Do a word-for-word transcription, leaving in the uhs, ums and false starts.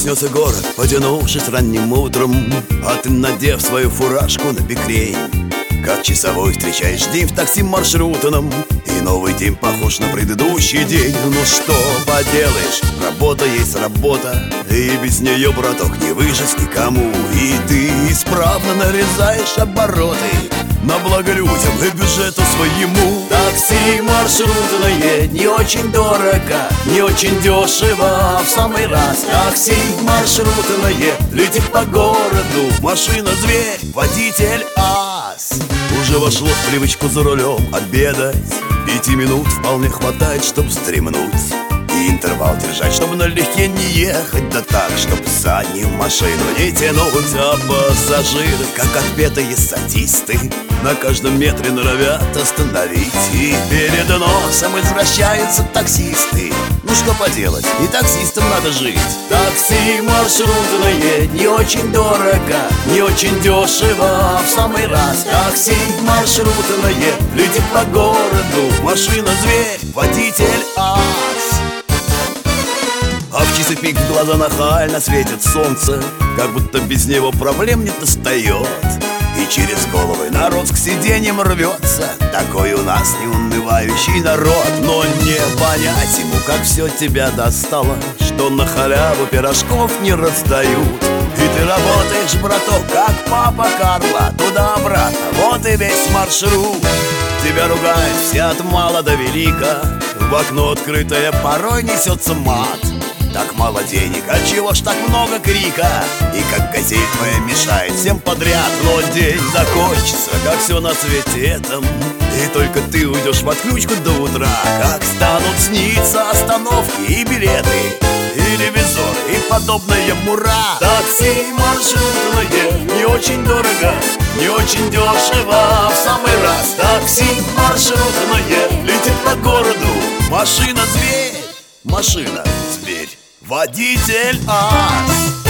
проснется город, потянувшись ранним утром, а ты, надев свою фуражку на бекрень, как часовой встречаешь день в такси маршрутном, и новый день похож на предыдущий день. Ну что поделаешь, работа есть работа, и без нее, браток, не выжить никому. И ты исправно нарезаешь обороты на благо людям и бюджету своему. Такси маршрутное не очень дорого, не очень дешево, а в самый раз. Такси маршрутное летит по городу, машина зверь, водитель ас. Уже вошло в привычку за рулем обедать, пяти минут вполне хватает, чтоб вздремнуть и интервал держать, чтобы налегке не ехать, да так, чтоб заднюю машину не тянуть. А пассажиры, как отпетые садисты, на каждом метре норовят остановить, и перед носом извращаются таксисты. Ну что поделать, и таксистам надо жить. Такси маршрутное не очень дорого, не очень дешево, а в самый раз. Такси маршрутное летит по городу, машина зверь, водитель ас. А в часы пик в глаза нахально светит солнце, как будто без него проблем не достает. И через головы народ к сиденьям рвется, такой у нас неунывающий народ. Но не понять ему, как все тебя достало, что на халяву пирожков не раздают. И ты работаешь, браток, как папа Карло, туда-обратно, вот и весь маршрут. Тебя ругают все от мала до велика, в окно открытое порой несется мат. Так мало денег, а чего ж так много крика? И как газель твоя мешает всем подряд. Но день закончится, как все на свете этом, и только ты уйдешь в отключку до утра. Как станут сниться остановки и билеты, и ревизоры, и подобная мура. Такси маршрутное не очень дорого, не очень дешево, в самый раз. Такси маршрутное летит по городу, машина зверь, машина зверь, водитель ас.